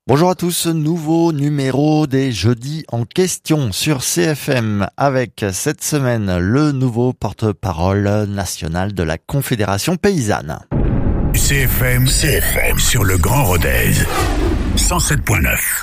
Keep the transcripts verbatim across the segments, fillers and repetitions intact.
Bonjour à tous, nouveau numéro des jeudis en question sur C F M avec cette semaine le nouveau porte-parole national de la Confédération paysanne. C F M, C F M sur le Grand Rodez, cent sept point neuf.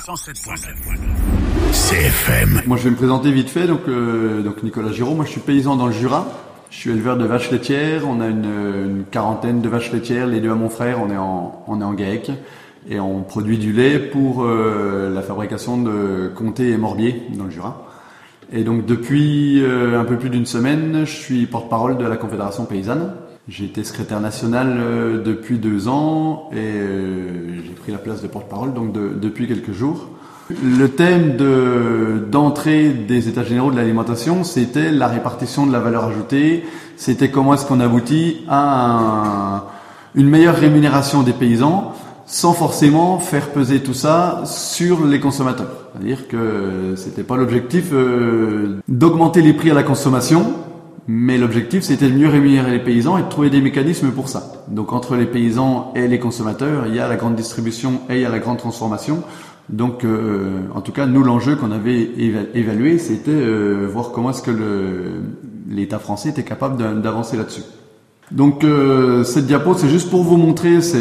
C F M. Moi je vais me présenter vite fait, donc, euh, donc Nicolas Giraud, moi je suis paysan dans le Jura. Je suis éleveur de vaches laitières, on a une, une quarantaine de vaches laitières, les deux à mon frère, on est en, on est en GAEC. Et on produit du lait pour euh, la fabrication de comté et morbier dans le Jura. Et donc depuis euh, un peu plus d'une semaine, je suis porte-parole de la Confédération paysanne. J'ai été secrétaire national euh, depuis deux ans et euh, j'ai pris la place de porte-parole donc de, depuis quelques jours. Le thème de, d'entrée des États généraux de l'alimentation, c'était la répartition de la valeur ajoutée, c'était comment est-ce qu'on aboutit à un, une meilleure rémunération des paysans, sans forcément faire peser tout ça sur les consommateurs. C'est-à-dire que c'était pas l'objectif euh, d'augmenter les prix à la consommation, mais l'objectif c'était de mieux rémunérer les paysans et de trouver des mécanismes pour ça. Donc entre les paysans et les consommateurs, il y a la grande distribution et il y a la grande transformation. Donc euh, en tout cas, nous l'enjeu qu'on avait évalué, c'était euh, voir comment est-ce que le, l'État français était capable d'avancer là-dessus. Donc euh, cette diapo, c'est juste pour vous montrer c'est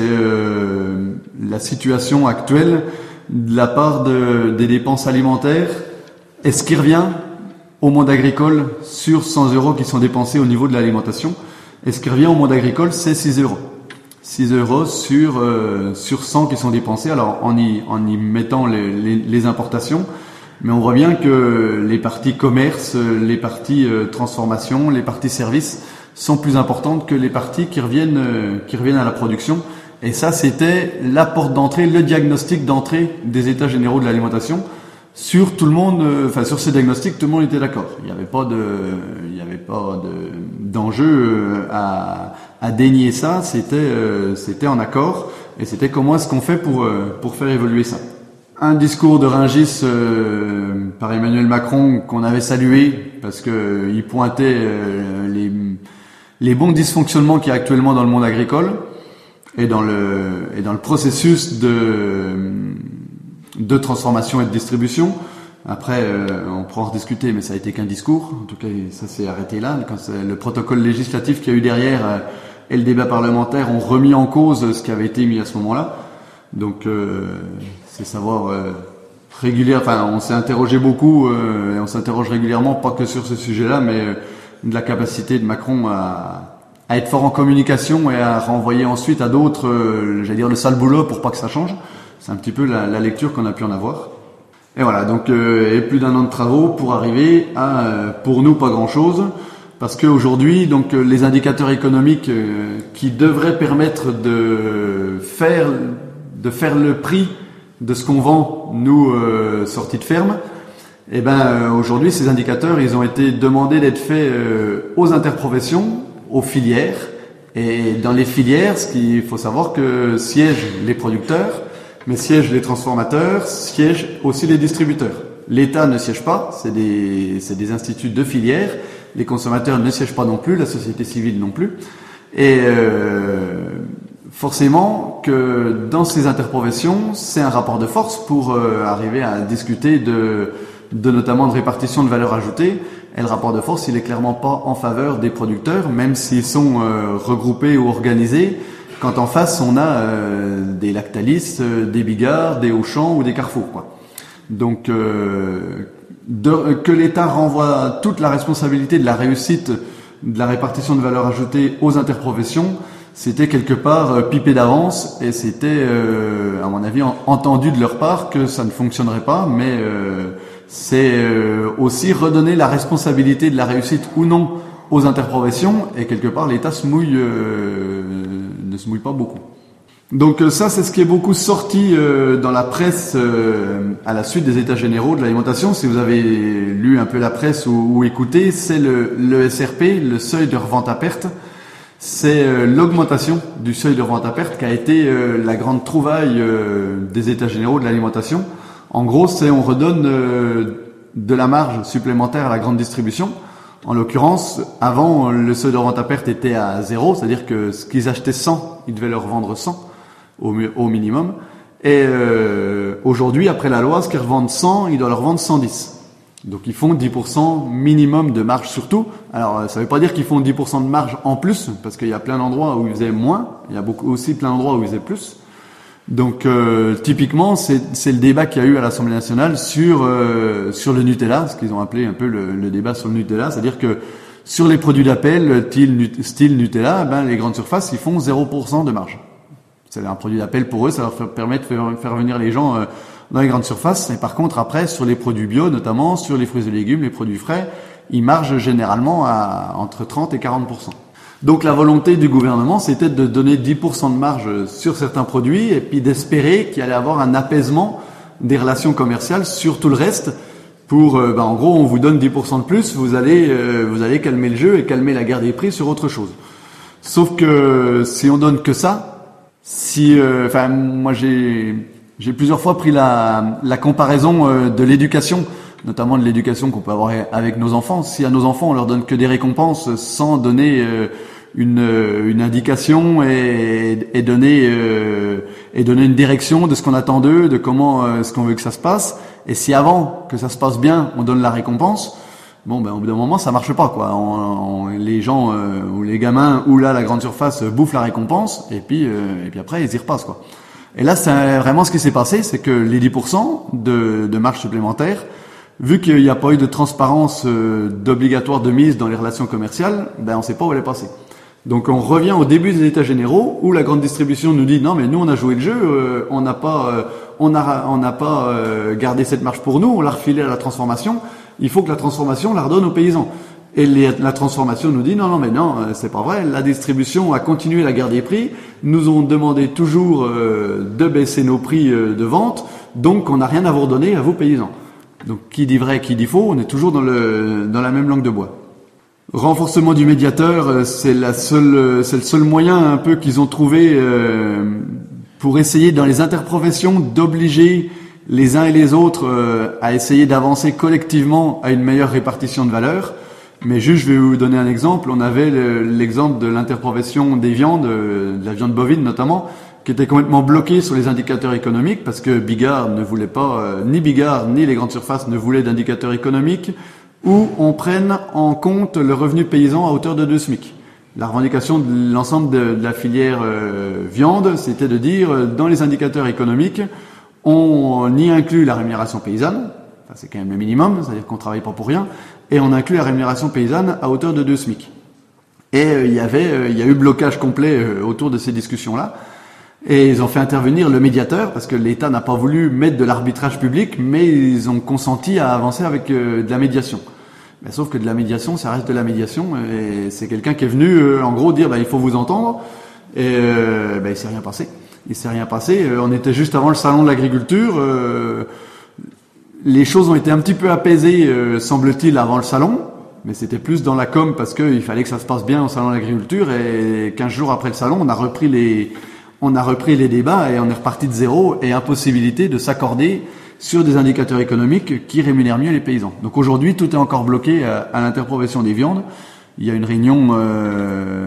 euh, la situation actuelle de la part de, des dépenses alimentaires. Est-ce qu'il revient au monde agricole sur cent euros qui sont dépensés au niveau de l'alimentation? Est-ce qu'il revient au monde agricole? C'est six euros. six euros sur euh, sur cent qui sont dépensés. Alors en y en y mettant les, les, les importations, mais on voit bien que les parties commerce, les parties euh, transformation, les parties services sont plus importantes que les parties qui reviennent euh, qui reviennent à la production. Et ça, c'était la porte d'entrée, le diagnostic d'entrée des États généraux de l'alimentation. Sur tout le monde, euh, enfin sur ce diagnostic, tout le monde était d'accord. Il n'y avait pas de, il n'y avait pas de d'enjeu euh, à à dénier ça. C'était euh, c'était en accord. Et c'était comment est-ce qu'on fait pour euh, pour faire évoluer ça. Un discours de Rungis euh, par Emmanuel Macron qu'on avait salué parce que euh, il pointait euh, les les bons dysfonctionnements qu'il y a actuellement dans le monde agricole et dans le et dans le processus de de transformation et de distribution. Après, euh, on pourra en rediscuter, mais ça a été qu'un discours. En tout cas, ça s'est arrêté là. Quand le protocole législatif qu'il y a eu derrière euh, et le débat parlementaire ont remis en cause ce qui avait été mis à ce moment-là. Donc, euh, c'est savoir euh, régulier. Enfin, on s'est interrogé beaucoup euh, et on s'interroge régulièrement, pas que sur ce sujet-là, mais euh, de la capacité de Macron à, à être fort en communication et à renvoyer ensuite à d'autres, euh, j'allais dire le sale boulot pour pas que ça change. C'est un petit peu la, la lecture qu'on a pu en avoir. Et voilà, donc euh, et plus d'un an de travaux pour arriver à, euh, pour nous, pas grand-chose, parce qu'aujourd'hui, donc euh, les indicateurs économiques euh, qui devraient permettre de faire, de faire le prix de ce qu'on vend, nous, euh, sortis de ferme, et ben euh, aujourd'hui, ces indicateurs, ils ont été demandés d'être faits euh, aux interprofessions, aux filières, et dans les filières, ce qu'il faut savoir que siègent les producteurs, mais siègent les transformateurs, siègent aussi les distributeurs. L'État ne siège pas, c'est des, c'est des instituts de filière. Les consommateurs ne siègent pas non plus, la société civile non plus. Et euh, forcément que dans ces interprofessions, c'est un rapport de force pour euh, arriver à discuter de, de notamment de répartition de valeur ajoutée. Et le rapport de force, il est clairement pas en faveur des producteurs, même s'ils sont euh, regroupés ou organisés. Quand en face, on a euh, des Lactalis, euh, des Bigard, des Auchan ou des Carrefour, quoi. Donc, euh, de, que l'État renvoie toute la responsabilité de la réussite de la répartition de valeur ajoutée aux interprofessions, c'était quelque part euh, pipé d'avance et c'était, euh, à mon avis, en, entendu de leur part que ça ne fonctionnerait pas, mais euh, c'est euh, aussi redonner la responsabilité de la réussite ou non aux interprofessions et quelque part l'État se mouille, euh, ne se mouille pas beaucoup. Donc ça, c'est ce qui est beaucoup sorti euh, dans la presse euh, à la suite des États généraux de l'alimentation. Si vous avez lu un peu la presse ou, ou écouté, c'est le, le S R P, le seuil de revente à perte. C'est euh, l'augmentation du seuil de revente à perte qui a été euh, la grande trouvaille euh, des États généraux de l'alimentation. En gros, c'est on redonne euh, de la marge supplémentaire à la grande distribution. En l'occurrence, avant, le seuil de revente à perte était à zéro, c'est-à-dire que ce qu'ils achetaient cent, ils devaient leur vendre cent au, au minimum. Et euh, aujourd'hui, après la loi, ce qu'ils revendent cent, ils doivent leur vendre cent dix. Donc ils font dix pour cent minimum de marge surtout. Alors ça veut pas dire qu'ils font dix pour cent de marge en plus, parce qu'il y a plein d'endroits où ils faisaient moins, il y a beaucoup aussi plein d'endroits où ils faisaient plus. Donc euh, typiquement, c'est, c'est le débat qu'il y a eu à l'Assemblée nationale sur euh, sur le Nutella, ce qu'ils ont appelé un peu le, le débat sur le Nutella, c'est-à-dire que sur les produits d'appel style, style Nutella, ben les grandes surfaces ils font zéro pour cent de marge. C'est un produit d'appel pour eux, ça leur permet de faire, faire venir les gens euh, dans les grandes surfaces. Et par contre, après, sur les produits bio, notamment sur les fruits et légumes, les produits frais, ils margent généralement à entre trente et quarante pour cent. Donc la volonté du gouvernement, c'était de donner dix pour cent de marge sur certains produits et puis d'espérer qu'il allait avoir un apaisement des relations commerciales sur tout le reste. Pour, euh, ben, en gros, on vous donne dix pour cent de plus, vous allez, euh, vous allez calmer le jeu et calmer la guerre des prix sur autre chose. Sauf que si on donne que ça, si, euh, enfin, moi j'ai, j'ai plusieurs fois pris la, la comparaison euh, de l'éducation, notamment de l'éducation qu'on peut avoir avec nos enfants. Si à nos enfants on leur donne que des récompenses sans donner euh, une, une indication et, et donner euh, et donner une direction de ce qu'on attend d'eux, de comment euh, ce qu'on veut que ça se passe. Et si avant que ça se passe bien, on donne la récompense, bon ben au bout d'un moment ça marche pas quoi. On, on, les gens euh, ou les gamins ou là la grande surface bouffent la récompense et puis euh, et puis après ils y repassent quoi. Et là c'est vraiment ce qui s'est passé, c'est que les dix pour cent de, de marge supplémentaire, vu qu'il n'y a pas eu de transparence euh, d'obligatoire de mise dans les relations commerciales, ben on sait pas où elle est passée. Donc on revient au début des états généraux où la grande distribution nous dit non mais nous on a joué le jeu, euh, on n'a pas euh, on a on n'a pas euh, gardé cette marge pour nous, on l'a refilé à la transformation, il faut que la transformation la redonne aux paysans. Et les, la transformation nous dit non non mais non euh, c'est pas vrai, la distribution a continué la guerre des prix, nous ont demandé toujours euh, de baisser nos prix euh, de vente, donc on n'a rien à vous redonner à vous paysans. Donc qui dit vrai, qui dit faux, on est toujours dans le dans la même langue de bois. Renforcement du médiateur, c'est la seule, c'est le seul moyen un peu qu'ils ont trouvé euh, pour essayer dans les interprofessions d'obliger les uns et les autres euh, à essayer d'avancer collectivement à une meilleure répartition de valeur. Mais juste, je vais vous donner un exemple. On avait le, l'exemple de l'interprofession des viandes, de la viande bovine notamment, qui était complètement bloquée sur les indicateurs économiques parce que Bigard ne voulait pas, euh, ni Bigard ni les grandes surfaces ne voulaient d'indicateurs économiques où on prenne en compte le revenu paysan à hauteur de deux SMIC. La revendication de l'ensemble de, de la filière euh, viande, c'était de dire, euh, dans les indicateurs économiques, on y inclut la rémunération paysanne, enfin, c'est quand même le minimum, c'est-à-dire qu'on travaille pas pour rien, et on inclut la rémunération paysanne à hauteur de deux SMIC. Et euh, il y avait, euh, il y a eu blocage complet euh, autour de ces discussions-là. Et ils ont fait intervenir le médiateur, parce que l'État n'a pas voulu mettre de l'arbitrage public, mais ils ont consenti à avancer avec euh, de la médiation. Mais sauf que de la médiation, ça reste de la médiation, et c'est quelqu'un qui est venu, euh, en gros, dire bah, il faut vous entendre, et euh, bah, il s'est rien passé. Il s'est rien passé. Euh, on était juste avant le salon de l'agriculture. Euh, les choses ont été un petit peu apaisées, euh, semble-t-il, avant le salon, mais c'était plus dans la com parce qu'il fallait que ça se passe bien au salon de l'agriculture. Et quinze jours après le salon, on a repris les On a repris les débats et on est reparti de zéro et impossibilité de s'accorder sur des indicateurs économiques qui rémunèrent mieux les paysans. Donc aujourd'hui, tout est encore bloqué à, à l'interprofession des viandes. Il y a une réunion euh,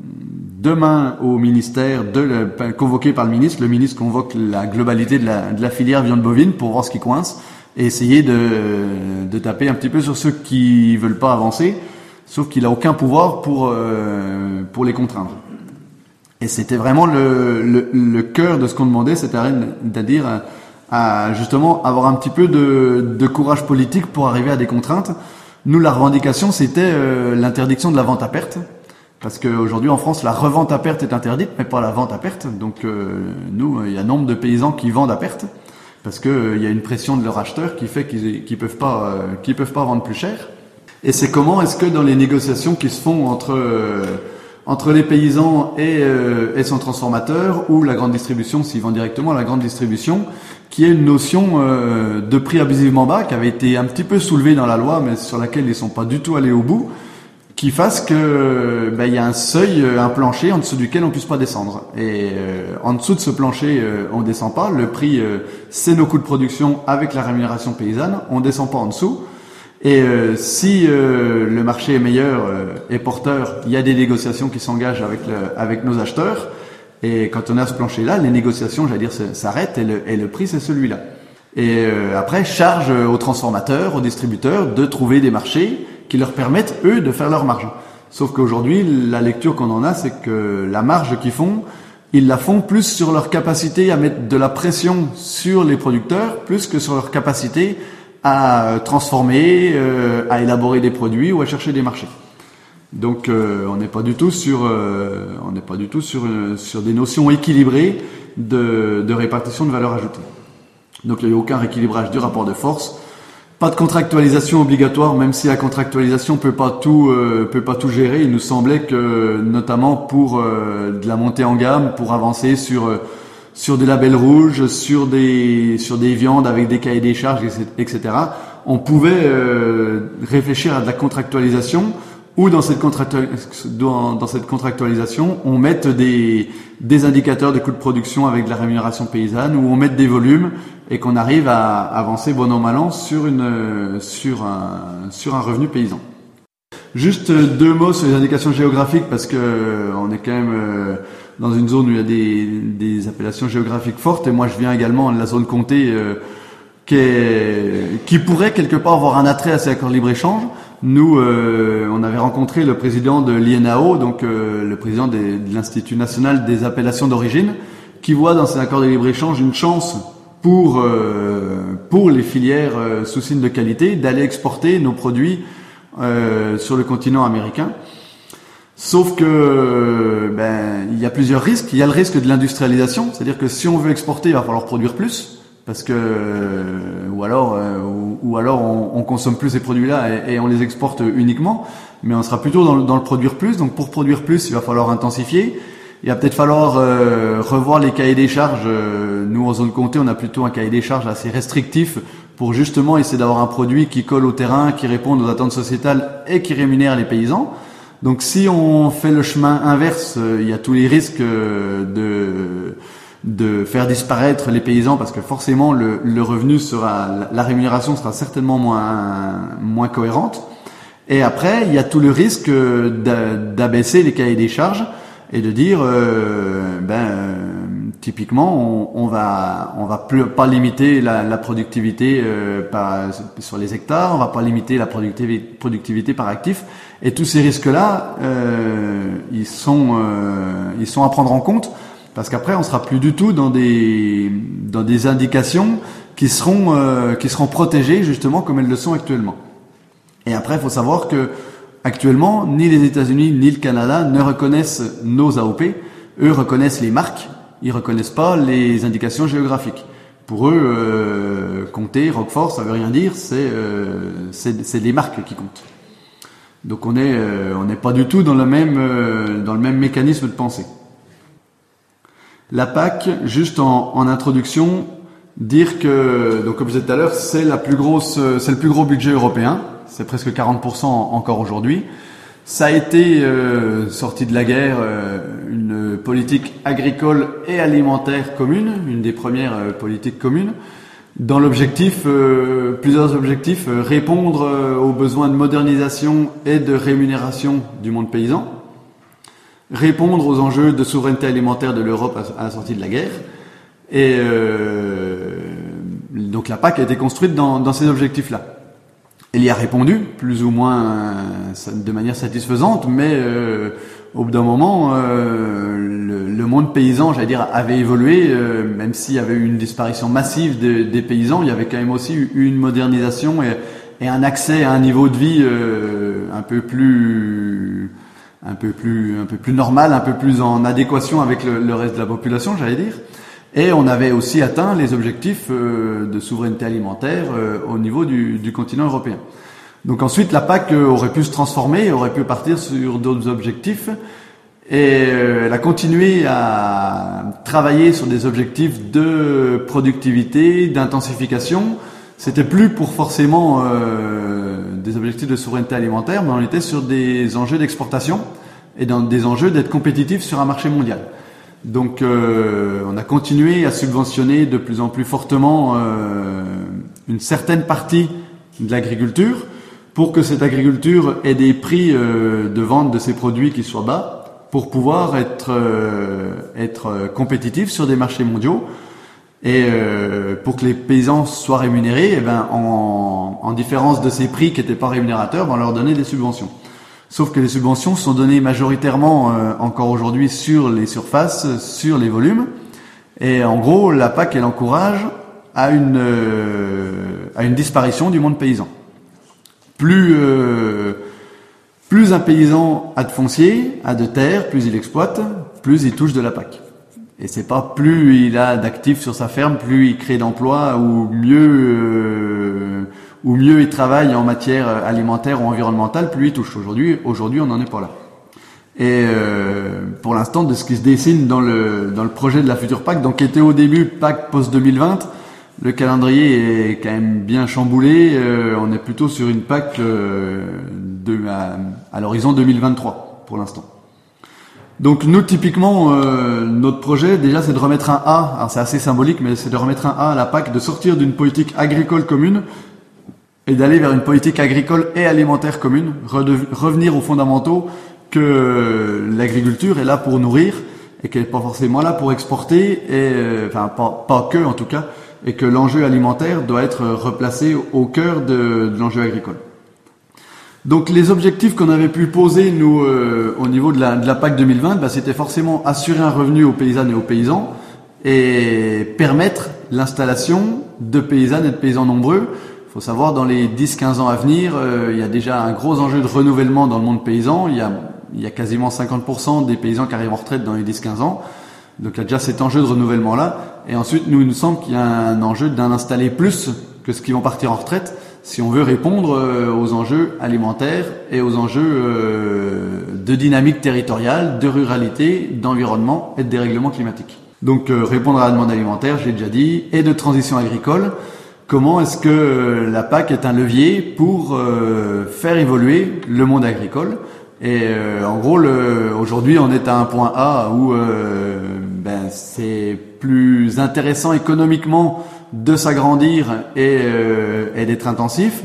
demain au ministère, de le, convoquée par le ministre. Le ministre convoque la globalité de la, de la filière viande bovine pour voir ce qui coince et essayer de, de taper un petit peu sur ceux qui veulent pas avancer, sauf qu'il a aucun pouvoir pour, euh, pour les contraindre. Et c'était vraiment le, le, le cœur de ce qu'on demandait, c'est-à-dire à, à justement avoir un petit peu de, de courage politique pour arriver à des contraintes. Nous, la revendication, c'était euh, l'interdiction de la vente à perte, parce qu'aujourd'hui en France, la revente à perte est interdite, mais pas la vente à perte. Donc euh, nous, il y a nombre de paysans qui vendent à perte, parce que euh, il y a une pression de leurs acheteurs qui fait qu'ils qu'ils peuvent pas, euh, qu'ils peuvent pas vendre plus cher. Et c'est comment est-ce que dans les négociations qui se font entre euh, entre les paysans et, euh, et son transformateur ou la grande distribution, s'ils vendent directement à la grande distribution, qui est une notion euh, de prix abusivement bas qui avait été un petit peu soulevée dans la loi, mais sur laquelle ils sont pas du tout allés au bout, qui fasse que ben, il y a un seuil, un plancher en dessous duquel on puisse pas descendre. Et euh, en dessous de ce plancher, euh, on descend pas. Le prix, euh, c'est nos coûts de production avec la rémunération paysanne. On descend pas en dessous. Et euh, si euh, le marché est meilleur euh, et porteur, il y a des négociations qui s'engagent avec, le, avec nos acheteurs. Et quand on est à ce plancher-là, les négociations, j'allais dire, s'arrêtent et le, et le prix, c'est celui-là. Et euh, après, charge aux transformateurs, aux distributeurs de trouver des marchés qui leur permettent, eux, de faire leur marge. Sauf qu'aujourd'hui, la lecture qu'on en a, c'est que la marge qu'ils font, ils la font plus sur leur capacité à mettre de la pression sur les producteurs, plus que sur leur capacité à transformer, euh, à élaborer des produits ou à chercher des marchés. Donc, euh, on n'est pas du tout sur, euh, on n'est pas du tout sur euh, sur des notions équilibrées de, de répartition de valeur ajoutée. Donc, il n'y a eu aucun rééquilibrage du rapport de force. Pas de contractualisation obligatoire, même si la contractualisation peut pas tout euh, peut pas tout gérer. Il nous semblait que, notamment pour euh, de la montée en gamme, pour avancer sur euh, sur des labels rouges, sur des sur des viandes avec des cahiers des charges, et cetera. On pouvait euh, réfléchir à de la contractualisation, ou dans cette contractualisation, dans, dans cette contractualisation, on mette des des indicateurs de coûts de production avec de la rémunération paysanne, ou on mette des volumes et qu'on arrive à avancer bon an mal an sur une sur un sur un revenu paysan. Juste deux mots sur les indications géographiques, parce que on est quand même dans une zone où il y a des des appellations géographiques fortes, et moi je viens également de la zone comté euh, qui est, qui pourrait quelque part avoir un attrait à ces accords de libre-échange. Nous, euh, on avait rencontré le président de l'I N A O, donc euh, le président des, de l'Institut national des appellations d'origine, qui voit dans ces accords de libre-échange une chance pour euh, pour les filières euh, sous signe de qualité d'aller exporter nos produits euh, sur le continent américain. Sauf que ben il y a plusieurs risques. Il y a le risque de l'industrialisation, c'est-à-dire que si on veut exporter, il va falloir produire plus, parce que ou alors euh, ou, ou alors on, on consomme plus ces produits-là et, et on les exporte uniquement, mais on sera plutôt dans le, dans le produire plus. Donc pour produire plus, il va falloir intensifier. Il va peut-être falloir euh, revoir les cahiers des charges. Nous, en zone comté, on a plutôt un cahier des charges assez restrictif pour justement essayer d'avoir un produit qui colle au terrain, qui réponde aux attentes sociétales et qui rémunère les paysans. Donc si on fait le chemin inverse, il y a tous les risques de de faire disparaître les paysans, parce que forcément le, le revenu sera, la rémunération sera certainement moins moins cohérente. Et après, il y a tout le risque d'abaisser les cahiers des charges et de dire euh, ben euh, typiquement on, on va on va plus pas limiter la, la productivité euh, par, sur les hectares, on va pas limiter la productivité productivité par actif, et tous ces risques là euh, ils sont euh, ils sont à prendre en compte, parce qu'après on sera plus du tout dans des dans des indications qui seront euh, qui seront protégées justement comme elles le sont actuellement. Et après il faut savoir que actuellement, ni les États-Unis ni le Canada ne reconnaissent nos A O P. Eux reconnaissent les marques, ils reconnaissent pas les indications géographiques. Pour eux, euh, Comté, Roquefort, ça veut rien dire, c'est euh, c'est c'est les marques qui comptent. Donc on est euh, on n'est pas du tout dans le même euh, dans le même mécanisme de pensée. La P A C, juste en, en introduction, dire que, donc comme je disais tout à l'heure, c'est la plus grosse, c'est le plus gros budget européen. C'est presque quarante pour cent encore aujourd'hui. Ça a été euh, sorti de la guerre, euh, une politique agricole et alimentaire commune, une des premières euh, politiques communes, dans l'objectif, euh, plusieurs objectifs, euh, répondre euh, aux besoins de modernisation et de rémunération du monde paysan, répondre aux enjeux de souveraineté alimentaire de l'Europe à, à la sortie de la guerre, et euh, donc la P A C a été construite dans, dans ces objectifs-là. Elle y a répondu, plus ou moins euh, de manière satisfaisante, mais euh, au bout d'un moment, euh, le, le monde paysan, j'allais dire, avait évolué, euh, même s'il y avait eu une disparition massive de, des paysans, il y avait quand même aussi eu une modernisation et, et un accès à un niveau de vie euh, un peu plus, un peu plus, un peu plus normal, un peu plus en adéquation avec le, le reste de la population, j'allais dire. Et on avait aussi atteint les objectifs euh, de souveraineté alimentaire euh, au niveau du, du continent européen. Donc ensuite, la P A C aurait pu se transformer, aurait pu partir sur d'autres objectifs, et euh, elle a continué à travailler sur des objectifs de productivité, d'intensification. C'était plus pour forcément euh, des objectifs de souveraineté alimentaire, mais on était sur des enjeux d'exportation et dans des enjeux d'être compétitif sur un marché mondial. Donc euh, on a continué à subventionner de plus en plus fortement euh, une certaine partie de l'agriculture pour que cette agriculture ait des prix euh, de vente de ses produits qui soient bas, pour pouvoir être euh, être compétitifs sur des marchés mondiaux. Et euh, pour que les paysans soient rémunérés, eh ben, en, en différence de ces prix qui n'étaient pas rémunérateurs, ben, on leur donnait des subventions. Sauf que les subventions sont données majoritairement euh, encore aujourd'hui sur les surfaces, sur les volumes. Et en gros, la P A C, elle encourage à une euh, à une disparition du monde paysan. Plus euh, plus un paysan a de foncier, a de terre, plus il exploite, plus il touche de la P A C. Et c'est pas plus il a d'actifs sur sa ferme, plus il crée d'emplois, ou mieux euh, ou mieux il travaille en matière alimentaire ou environnementale, plus il touche. Aujourd'hui, aujourd'hui, on n'en est pas là. Et euh, pour l'instant, de ce qui se dessine dans le dans le projet de la future P A C, donc qui était au début P A C post deux mille vingt, le calendrier est quand même bien chamboulé. Euh, on est plutôt sur une P A C euh, de à, à l'horizon deux mille vingt-trois pour l'instant. Donc nous, typiquement, euh, notre projet, déjà, c'est de remettre un A, alors c'est assez symbolique, mais c'est de remettre un A à la P A C, de sortir d'une politique agricole commune et d'aller vers une politique agricole et alimentaire commune, revenir aux fondamentaux, que l'agriculture est là pour nourrir et qu'elle n'est pas forcément là pour exporter, et euh, enfin pas, pas que en tout cas, et que l'enjeu alimentaire doit être replacé au cœur de, de l'enjeu agricole. Donc les objectifs qu'on avait pu poser nous euh, au niveau de la, de la P A C deux mille vingt, bah, c'était forcément assurer un revenu aux paysannes et aux paysans et permettre l'installation de paysannes et de paysans nombreux. Il faut savoir, dans les dix quinze ans à venir, euh, il y a déjà un gros enjeu de renouvellement dans le monde paysan. Il y a, il y a quasiment cinquante pour cent des paysans qui arrivent en retraite dans les dix quinze ans. Donc il y a déjà cet enjeu de renouvellement-là. Et ensuite, nous, il nous semble qu'il y a un enjeu d'en installer plus que ceux qui vont partir en retraite, si on veut répondre aux enjeux alimentaires et aux enjeux de dynamique territoriale, de ruralité, d'environnement et de dérèglement climatique. Donc répondre à la demande alimentaire, je l'ai déjà dit, et de transition agricole. Comment est-ce que la P A C est un levier pour faire évoluer le monde agricole? Et en gros, le, aujourd'hui, on est à un point A où ben, c'est plus intéressant économiquement de s'agrandir et, euh, et d'être intensif.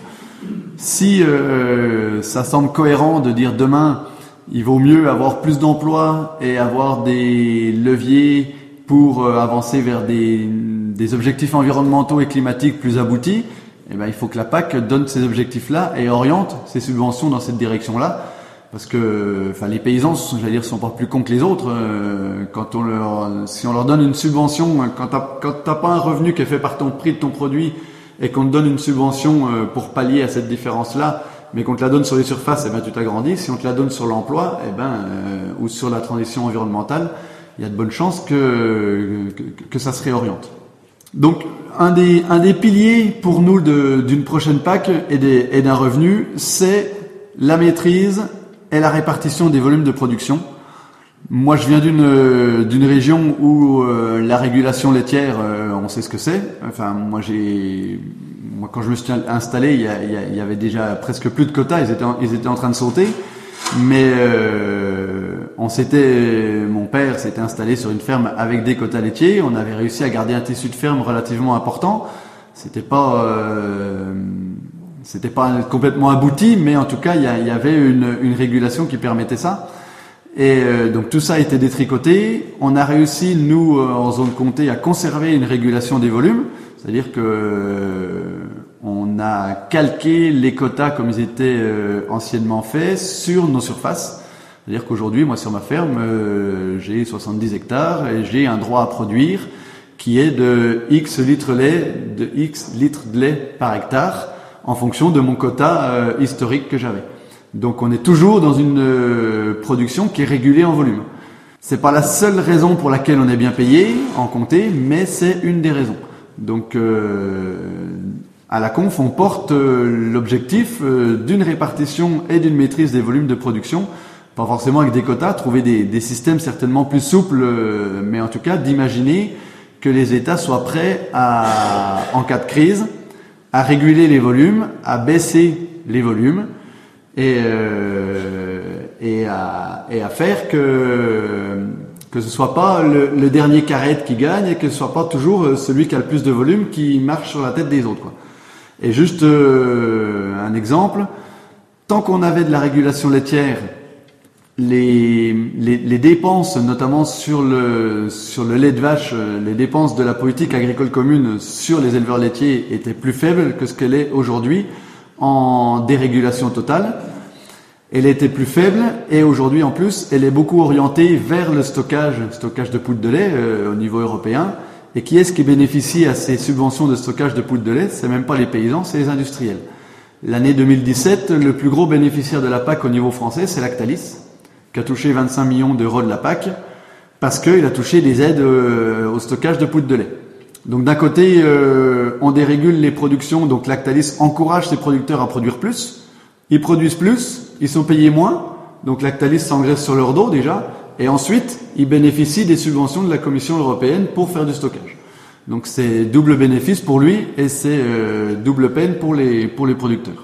Si euh, ça semble cohérent de dire demain, il vaut mieux avoir plus d'emplois et avoir des leviers pour euh, avancer vers des, des objectifs environnementaux et climatiques plus aboutis, eh ben, il faut que la P A C donne ces objectifs-là et oriente ses subventions dans cette direction-là. Parce que, enfin, les paysans, j'allais dire, sont pas plus cons que les autres. Euh, quand on leur, si on leur donne une subvention, quand t'as, quand t'as pas un revenu qui est fait par ton prix de ton produit et qu'on te donne une subvention euh, pour pallier à cette différence-là, mais qu'on te la donne sur les surfaces, eh ben, tu t'agrandis. Si on te la donne sur l'emploi, eh ben, euh, ou sur la transition environnementale, il y a de bonnes chances que, que, que ça se réoriente. Donc, un des, un des piliers pour nous de, d'une prochaine P A C et, des, et d'un revenu, c'est la maîtrise et la répartition des volumes de production. Moi, je viens d'une d'une région où euh, la régulation laitière, euh, on sait ce que c'est. Enfin, moi, j'ai, moi, quand je me suis installé, il y, a, il y, a, il y avait déjà presque plus de quotas. Ils étaient, en, ils étaient en train de sauter. Mais euh, on s'était, mon père s'était installé sur une ferme avec des quotas laitiers. On avait réussi à garder un tissu de ferme relativement important. C'était pas euh, C'était pas complètement abouti, mais en tout cas, il y, a, il y avait une, une régulation qui permettait ça. Et euh, donc tout ça a été détricoté. On a réussi, nous, euh, en zone comté, à conserver une régulation des volumes. C'est-à-dire que euh, on a calqué les quotas comme ils étaient euh, anciennement faits sur nos surfaces. C'est-à-dire qu'aujourd'hui, moi, sur ma ferme, euh, j'ai soixante-dix hectares et j'ai un droit à produire qui est de X litres lait, de X litres de lait par hectare, en fonction de mon quota euh, historique que j'avais. Donc on est toujours dans une euh, production qui est régulée en volume. C'est pas la seule raison pour laquelle on est bien payé en comté, mais c'est une des raisons. Donc euh, à la conf, on porte euh, l'objectif euh, d'une répartition et d'une maîtrise des volumes de production, pas forcément avec des quotas, trouver des, des systèmes certainement plus souples, euh, mais en tout cas d'imaginer que les États soient prêts à, en cas de crise, à réguler les volumes, à baisser les volumes et, euh, et, à, et à faire que que ce soit pas le, le dernier carré qui gagne et que ce soit pas toujours celui qui a le plus de volume qui marche sur la tête des autres, quoi. Et juste euh, un exemple, tant qu'on avait de la régulation laitière, les, les, les dépenses, notamment sur le, sur le lait de vache, les dépenses de la politique agricole commune sur les éleveurs laitiers étaient plus faibles que ce qu'elle est aujourd'hui en dérégulation totale. Elle était plus faible et aujourd'hui en plus, elle est beaucoup orientée vers le stockage, stockage de poudre de lait euh, au niveau européen. Et qui est-ce qui bénéficie à ces subventions de stockage de poudre de lait? C'est même pas les paysans, c'est les industriels. L'année deux mille dix-sept, le plus gros bénéficiaire de la P A C au niveau français, c'est Lactalis, qui a touché vingt-cinq millions d'euros de la P A C, parce qu'il a touché des aides euh, au stockage de poudre de lait. Donc d'un côté, euh, on dérégule les productions, donc Lactalis encourage ses producteurs à produire plus. Ils produisent plus, ils sont payés moins, donc Lactalis s'engraisse sur leur dos déjà, et ensuite, ils bénéficient des subventions de la Commission européenne pour faire du stockage. Donc c'est double bénéfice pour lui et c'est euh, double peine pour les pour les producteurs.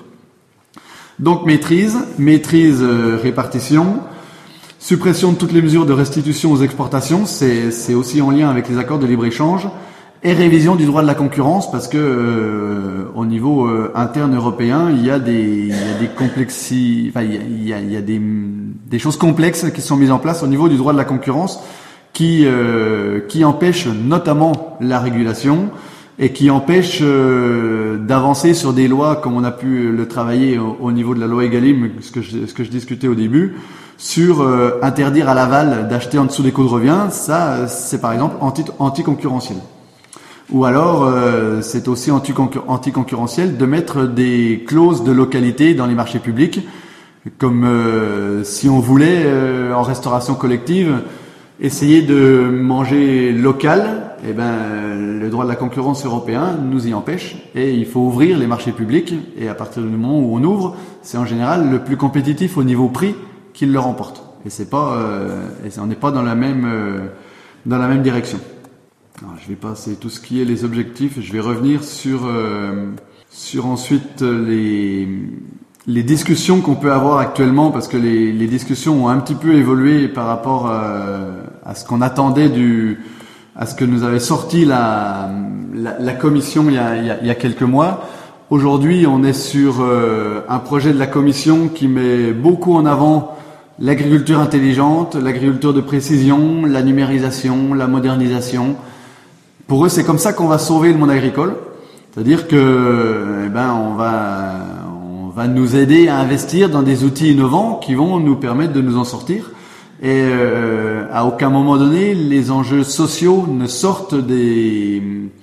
Donc maîtrise, maîtrise euh, répartition, suppression de toutes les mesures de restitution aux exportations, c'est c'est aussi en lien avec les accords de libre-échange. Et révision du droit de la concurrence parce que euh, au niveau euh, interne européen, il y a des il y a des complexi, enfin il y a il y a, il y a des des choses complexes qui sont mises en place au niveau du droit de la concurrence qui euh, qui empêchent notamment la régulation et qui empêchent euh, d'avancer sur des lois comme on a pu le travailler au, au niveau de la loi Egalim, ce que je, ce que je discutais au début, sur euh, interdire à l'aval d'acheter en dessous des coûts de revient. Ça, c'est par exemple anti anti-concurrentiel. Ou alors, euh, c'est aussi anti-concurrentiel de mettre des clauses de localité dans les marchés publics, comme euh, si on voulait, euh, en restauration collective, essayer de manger local. Eh ben, le droit de la concurrence européen nous y empêche, et il faut ouvrir les marchés publics. Et à partir du moment où on ouvre, c'est en général le plus compétitif au niveau prix qui le remporte. Et c'est pas, euh, et on n'est pas dans la même, euh, dans la même direction. Alors, je vais passer tout ce qui est les objectifs. Je vais revenir sur euh, sur ensuite les les discussions qu'on peut avoir actuellement, parce que les les discussions ont un petit peu évolué par rapport euh, à ce qu'on attendait du à ce que nous avait sorti la la, la commission il y a, il y a il y a quelques mois. Aujourd'hui, on est sur euh, un projet de la commission qui met beaucoup en avant l'agriculture intelligente, l'agriculture de précision, la numérisation, la modernisation. Pour eux, c'est comme ça qu'on va sauver le monde agricole. C'est-à-dire que, eh ben, on va, on va nous aider à investir dans des outils innovants qui vont nous permettre de nous en sortir. Et euh, à aucun moment donné, les enjeux sociaux ne sortent des,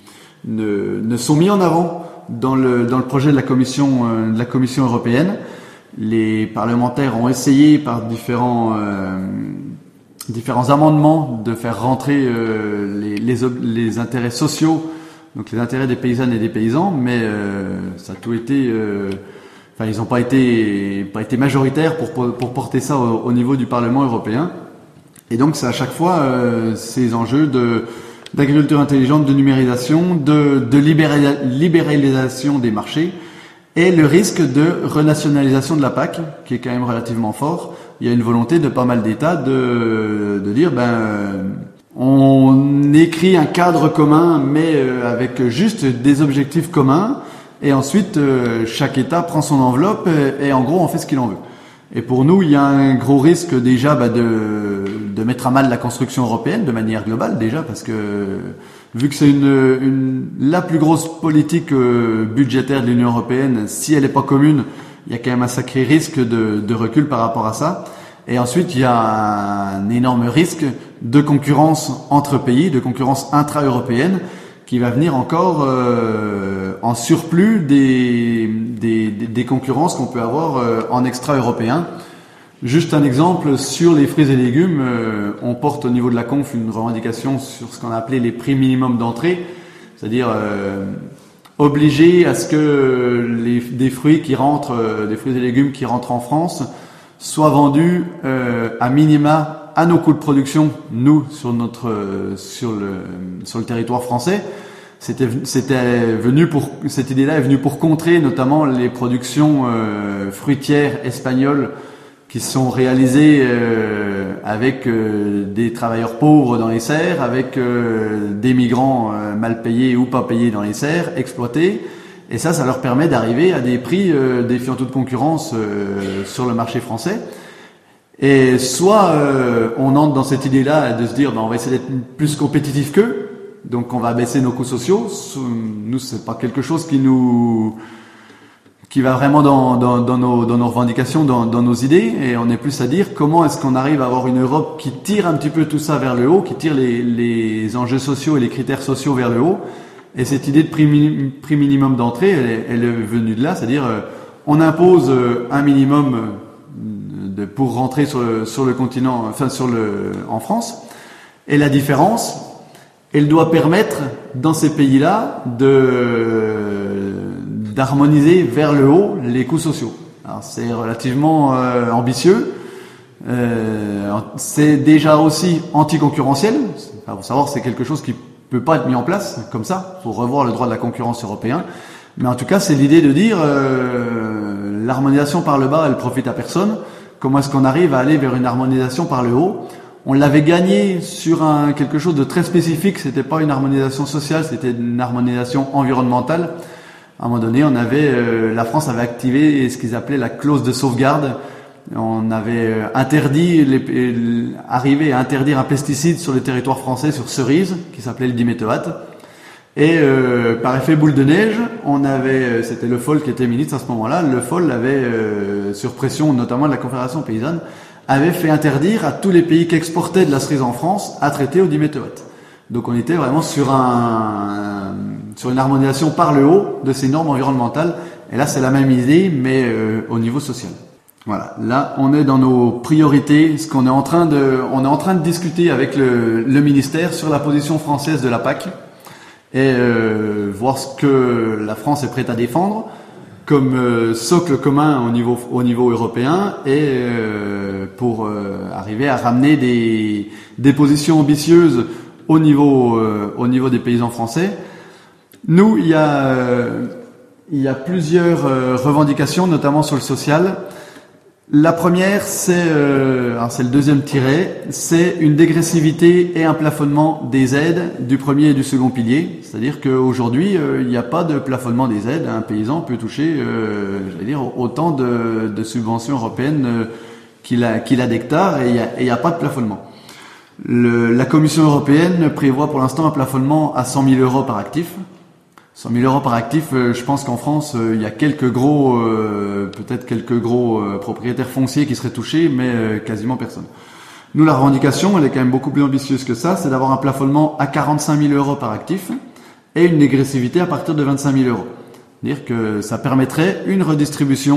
ne, ne sont mis en avant dans le dans le projet de la commission euh, de la Commission européenne. Les parlementaires ont essayé par différents euh, différents amendements de faire rentrer euh, les, les, les intérêts sociaux, donc les intérêts des paysannes et des paysans, mais euh, ça a tout été, euh, enfin ils n'ont pas été pas été majoritaires pour pour porter ça au, au niveau du Parlement européen. Et donc c'est à chaque fois euh, ces enjeux de d'agriculture intelligente, de numérisation, de de libéralisation des marchés. Et le risque de renationalisation de la P A C, qui est quand même relativement fort. Il y a une volonté de pas mal d'États de, de dire, ben, on écrit un cadre commun, mais avec juste des objectifs communs, et ensuite chaque État prend son enveloppe et, et en gros on fait ce qu'il en veut. Et pour nous, il y a un gros risque déjà bah, de, de mettre à mal la construction européenne de manière globale déjà, parce que vu que c'est une, une la plus grosse politique euh, budgétaire de l'Union européenne, si elle n'est pas commune, il y a quand même un sacré risque de, de recul par rapport à ça. Et ensuite, il y a un énorme risque de concurrence entre pays, de concurrence intra-européenne, qui va venir encore euh, en surplus des, des, des concurrences qu'on peut avoir euh, en extra-européen. Juste un exemple, sur les fruits et légumes, euh, on porte au niveau de la conf une revendication sur ce qu'on a appelé les prix minimums d'entrée, c'est-à-dire euh, obliger à ce que les, des fruits qui rentrent, euh, des fruits et légumes qui rentrent en France soient vendus euh, à minima à nos coûts de production, nous sur notre euh, sur le sur le territoire français. C'était c'était venu pour cette idée-là est venue pour contrer notamment les productions euh, fruitières espagnoles qui sont réalisées euh, avec euh, des travailleurs pauvres dans les serres, avec euh, des migrants euh, mal payés ou pas payés dans les serres, exploités. Et ça, ça leur permet d'arriver à des prix euh, défiant toute concurrence euh, sur le marché français. Et soit euh, on entre dans cette idée-là de se dire ben, on va essayer d'être plus compétitif qu'eux, donc on va baisser nos coûts sociaux. Nous, c'est pas quelque chose qui nous qui va vraiment dans, dans, dans, nos, dans nos revendications, dans, dans nos idées, et on est plus à dire comment est-ce qu'on arrive à avoir une Europe qui tire un petit peu tout ça vers le haut, qui tire les, les enjeux sociaux et les critères sociaux vers le haut. Et cette idée de prix, prix minimum d'entrée, elle est, elle est venue de là, c'est-à-dire euh, on impose euh, un minimum de, pour rentrer sur le, sur le continent, enfin sur le, en France, et la différence, elle doit permettre dans ces pays-là de d'harmoniser vers le haut les coûts sociaux. Alors c'est relativement euh, ambitieux. Euh, c'est déjà aussi anticoncurrentiel. Enfin, faut savoir, c'est quelque chose qui peut pas être mis en place comme ça. Faut revoir le droit de la concurrence européen. Mais en tout cas, c'est l'idée de dire euh, l'harmonisation par le bas, elle profite à personne. Comment est-ce qu'on arrive à aller vers une harmonisation par le haut? On l'avait gagné sur un quelque chose de très spécifique. C'était pas une harmonisation sociale, c'était une harmonisation environnementale. À un moment donné, on avait, euh, la France avait activé ce qu'ils appelaient la clause de sauvegarde. On avait euh, interdit, les, euh, arrivé à interdire un pesticide sur le territoire français, sur cerise, qui s'appelait le diméthoate. Et euh, par effet boule de neige, on avait, c'était Le Foll qui était ministre à ce moment-là. Le Foll avait, euh, sur pression notamment de la Confédération paysanne, avait fait interdire à tous les pays qui exportaient de la cerise en France à traiter au diméthoate. Donc on était vraiment sur un, sur une harmonisation par le haut de ces normes environnementales. Et là, c'est la même idée, mais euh, au niveau social. Voilà. Là, on est dans nos priorités. Ce qu'on est en train de, on est en train de discuter avec le, le ministère sur la position française de la P A C et euh, voir ce que la France est prête à défendre comme euh, socle commun au niveau, au niveau européen et euh, pour euh, arriver à ramener des, des positions ambitieuses au niveau, euh, au niveau des paysans français. Nous, il y a, euh, il y a plusieurs euh, revendications, notamment sur le social. La première, c'est, euh, alors c'est le deuxième tiret, c'est une dégressivité et un plafonnement des aides du premier et du second pilier. C'est-à-dire qu'aujourd'hui, euh, il n'y a pas de plafonnement des aides. Un paysan peut toucher, euh, j'allais dire, autant de, de subventions européennes euh, qu'il a, qu'il a d'hectares et il n'y a, a pas de plafonnement. Le, la Commission européenne prévoit pour l'instant un plafonnement à cent mille euros par actif. cent mille euros par actif, euh, je pense qu'en France, euh, il y a quelques gros, euh, peut-être quelques gros euh, propriétaires fonciers qui seraient touchés, mais euh, quasiment personne. Nous, la revendication, elle est quand même beaucoup plus ambitieuse que ça, c'est d'avoir un plafonnement à quarante-cinq mille euros par actif et une dégressivité à partir de vingt-cinq mille euros. C'est-à-dire que ça permettrait une redistribution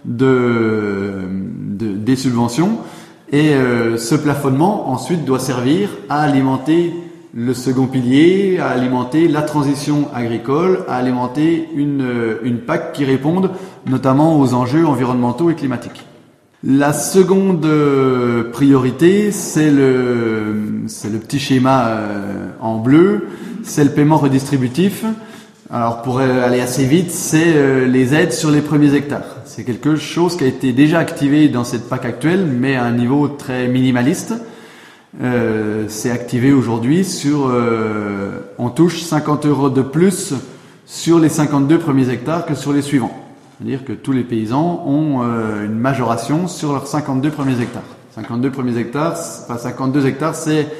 de, de des subventions. Et euh, ce plafonnement, ensuite, doit servir à alimenter le second pilier, à alimenter la transition agricole, à alimenter une, une P A C qui réponde notamment aux enjeux environnementaux et climatiques. La seconde priorité, c'est le, c'est le petit schéma euh, en bleu, c'est le paiement redistributif. Alors pour aller assez vite, c'est euh, les aides sur les premiers hectares. C'est quelque chose qui a été déjà activé dans cette P A C actuelle, mais à un niveau très minimaliste. Euh, c'est activé aujourd'hui sur, euh, on touche cinquante euros de plus sur les cinquante-deux premiers hectares que sur les suivants. C'est-à-dire que tous les paysans ont euh, une majoration sur leurs cinquante-deux premiers hectares. cinquante-deux premiers hectares, enfin cinquante-deux hectares, c'est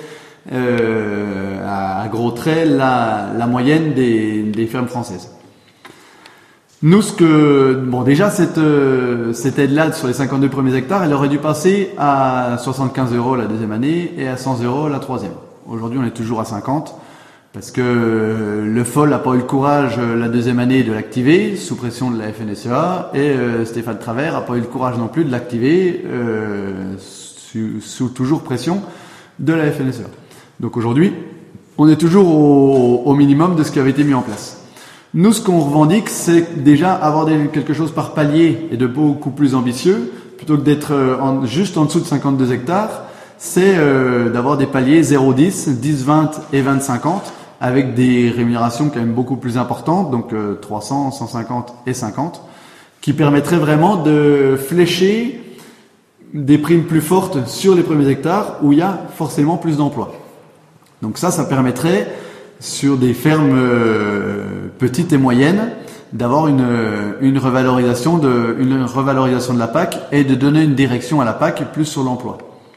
euh, à gros traits la, la moyenne des, des fermes françaises. Nous, ce que, bon, déjà, cette, euh, cette aide-là sur les cinquante-deux premiers hectares, elle aurait dû passer à soixante-quinze euros la deuxième année et à cent euros la troisième. Aujourd'hui, on est toujours à cinquante parce que euh, le Foll n'a pas eu le courage la deuxième année de l'activer sous pression de la F N S E A et euh, Stéphane Travers n'a pas eu le courage non plus de l'activer euh, sous, sous toujours pression de la F N S E A. Donc aujourd'hui, on est toujours au, au minimum de ce qui avait été mis en place. Nous, ce qu'on revendique, c'est déjà avoir des, quelque chose par palier et de beaucoup plus ambitieux, plutôt que d'être en, juste en dessous de cinquante-deux hectares, c'est euh, d'avoir des paliers zéro, dix, dix, vingt et vingt, cinquante, avec des rémunérations quand même beaucoup plus importantes, donc euh, trois cents, cent cinquante et cinquante, qui permettraient vraiment de flécher des primes plus fortes sur les premiers hectares où il y a forcément plus d'emplois. Donc ça, ça permettrait sur des fermes euh, petites et moyennes, d'avoir une, une revalorisation de, une revalorisation de la P A C et de donner une direction à la P A C plus sur l'emploi.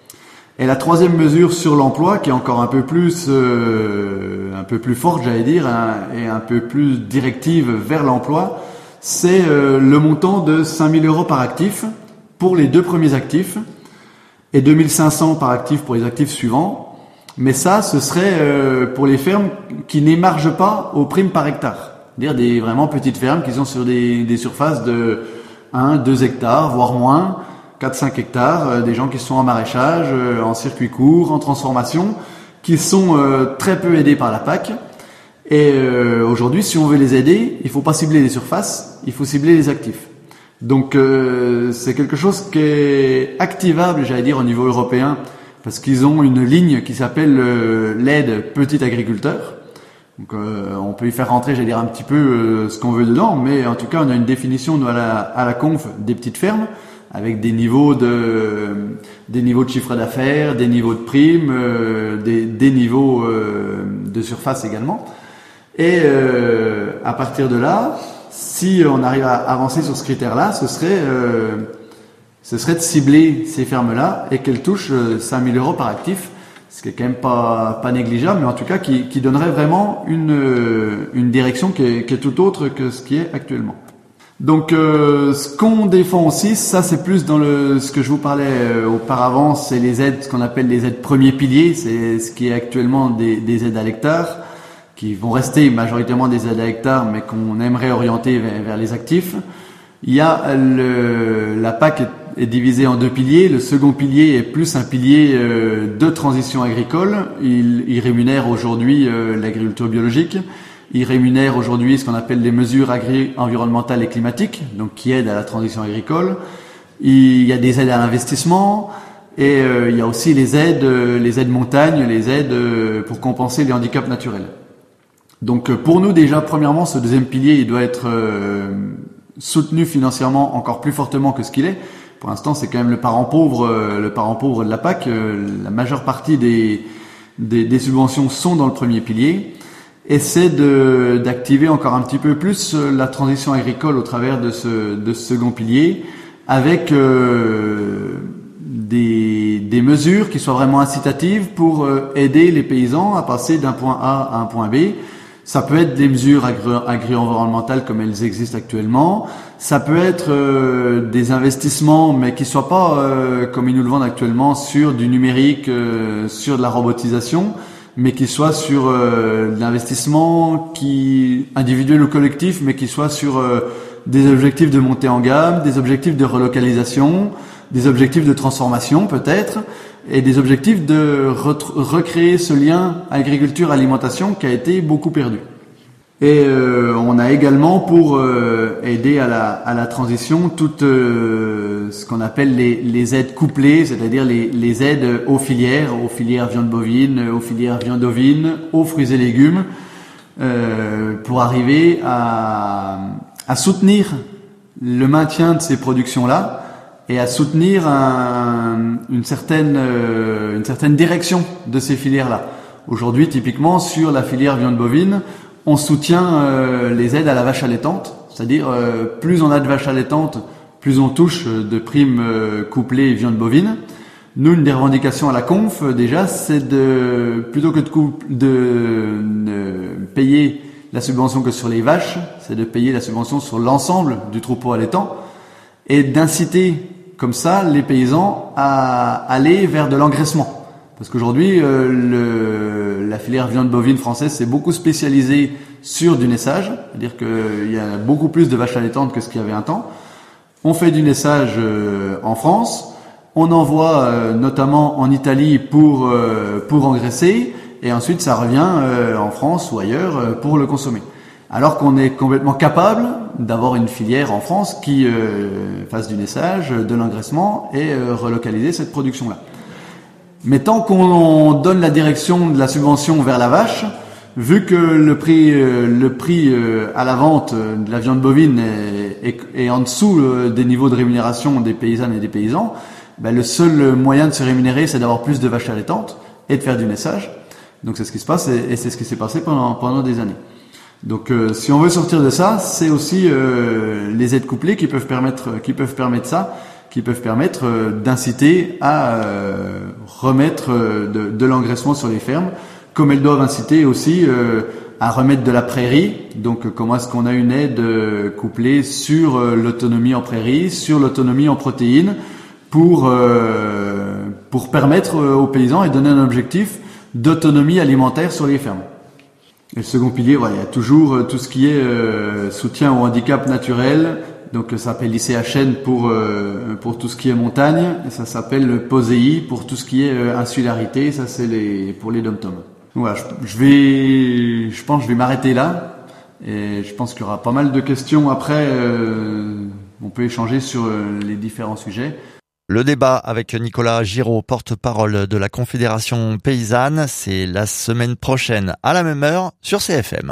Et la troisième mesure sur l'emploi, qui est encore un peu plus, euh, un peu plus forte, j'allais dire, hein, et un peu plus directive vers l'emploi, c'est euh, le montant de cinq mille euros par actif pour les deux premiers actifs et deux mille cinq cents par actif pour les actifs suivants. Mais ça, ce serait euh, pour les fermes qui n'émargent pas aux primes par hectare. C'est-à-dire des vraiment petites fermes qui sont sur des, des surfaces de un, deux hectares, voire moins, quatre, cinq hectares, euh, des gens qui sont en maraîchage, euh, en circuit court, en transformation, qui sont euh, très peu aidés par la P A C. Et euh, aujourd'hui, si on veut les aider, il faut pas cibler les surfaces, il faut cibler les actifs. Donc euh, c'est quelque chose qui est activable, j'allais dire, au niveau européen, parce qu'ils ont une ligne qui s'appelle euh, l'aide petit agriculteur. Donc euh, on peut y faire rentrer, j'allais dire, un petit peu euh, ce qu'on veut dedans, mais en tout cas, on a une définition nous, à la, à la conf des petites fermes, avec des niveaux de des niveaux de chiffre d'affaires, des niveaux de primes, euh, des, des niveaux euh, de surface également. Et euh, à partir de là, si on arrive à avancer sur ce critère-là, ce serait euh, ce serait de cibler ces fermes-là et qu'elles touchent cinq mille euros par actif, ce qui est quand même pas pas négligeable, mais en tout cas qui qui donnerait vraiment une une direction qui est, qui est tout autre que ce qui est actuellement. Donc euh, ce qu'on défend aussi, ça c'est plus dans le ce que je vous parlais euh, auparavant, c'est les aides, ce qu'on appelle les aides premiers piliers, c'est ce qui est actuellement des, des aides à l'hectare, qui vont rester majoritairement des aides à l'hectare, mais qu'on aimerait orienter vers, vers les actifs. Il y a le, la P A C est, est divisée en deux piliers. Le second pilier est plus un pilier euh, de transition agricole. Il, il rémunère aujourd'hui euh, l'agriculture biologique. Il rémunère aujourd'hui ce qu'on appelle les mesures agri-environnementales et climatiques, donc qui aident à la transition agricole. Il y a des aides à l'investissement et euh, il y a aussi les aides, les aides montagne, les aides euh, pour compenser les handicaps naturels. Donc pour nous déjà, premièrement, ce deuxième pilier, il doit être euh, soutenu financièrement encore plus fortement que ce qu'il est. Pour l'instant, c'est quand même le parent pauvre, euh, le parent pauvre de la P A C. Euh, la majeure partie des, des, des subventions sont dans le premier pilier. Et c'est de, d'activer encore un petit peu plus la transition agricole au travers de ce, de ce second pilier, avec euh, des, des mesures qui soient vraiment incitatives pour euh, aider les paysans à passer d'un point A à un point B. Ça peut être des mesures agri- agri-environnementales comme elles existent actuellement. Ça peut être euh, des investissements, mais qui soient pas euh, comme ils nous le vendent actuellement sur du numérique, euh, sur de la robotisation, mais qui soient sur euh, de l'investissement qui individuel ou collectif, mais qui soient sur euh, des objectifs de montée en gamme, des objectifs de relocalisation, des objectifs de transformation peut-être, et des objectifs de re- recréer ce lien agriculture-alimentation qui a été beaucoup perdu. Et euh, on a également pour euh, aider à la, à la transition toutes euh, ce qu'on appelle les, les aides couplées, c'est-à-dire les, les aides aux filières, aux filières viande bovine, aux filières viande ovine, aux fruits et légumes, euh, pour arriver à, à soutenir le maintien de ces productions-là et à soutenir un, une certaine euh, une certaine direction de ces filières-là. Aujourd'hui, typiquement sur la filière viande bovine, on soutient euh, les aides à la vache allaitante, c'est-à-dire euh, plus on a de vaches allaitantes, plus on touche de primes euh, couplées viande bovine. Nous, une des revendications à la conf, euh, déjà, c'est de plutôt que de, coupe, de, de payer la subvention que sur les vaches, c'est de payer la subvention sur l'ensemble du troupeau allaitant et d'inciter comme ça les paysans à aller vers de l'engraissement. Parce qu'aujourd'hui, euh, le, la filière viande bovine française s'est beaucoup spécialisée sur du naissage, c'est-à-dire qu'il y a beaucoup plus de vaches allaitantes que ce qu'il y avait un temps. On fait du naissage euh, en France, on envoie euh, notamment en Italie pour euh, pour engraisser, et ensuite ça revient euh, en France ou ailleurs euh, pour le consommer. Alors qu'on est complètement capable d'avoir une filière en France qui euh, fasse du naissage, de l'engraissement et euh, relocaliser cette production-là. Mais tant qu'on donne la direction de la subvention vers la vache, vu que le prix, euh, le prix euh, à la vente de la viande bovine est, est, est en dessous euh, des niveaux de rémunération des paysannes et des paysans, ben le seul moyen de se rémunérer, c'est d'avoir plus de vaches allaitantes et de faire du naissage. Donc c'est ce qui se passe et, et c'est ce qui s'est passé pendant, pendant des années. Donc euh, si on veut sortir de ça, c'est aussi euh, les aides couplées qui peuvent permettre qui peuvent permettre ça, qui peuvent permettre euh, d'inciter à euh, remettre euh, de, de l'engraissement sur les fermes, comme elles doivent inciter aussi euh, à remettre de la prairie. Donc euh, comment est-ce qu'on a une aide euh, couplée sur euh, l'autonomie en prairie, sur l'autonomie en protéines, pour euh, pour permettre euh, aux paysans et donner un objectif d'autonomie alimentaire sur les fermes. Et le second pilier, voilà, il y a toujours euh, tout ce qui est euh, soutien au handicap naturel. Donc ça s'appelle l'I C H N pour euh, pour tout ce qui est montagne. Et ça s'appelle le POSEI pour tout ce qui est euh, insularité. Ça c'est les pour les dom-toms. Voilà, je, je vais, je pense, que je vais m'arrêter là. Et je pense qu'il y aura pas mal de questions après. Euh, on peut échanger sur euh, les différents sujets. Le débat avec Nicolas Giraud, porte-parole de la Confédération Paysanne, c'est la semaine prochaine à la même heure sur C F M.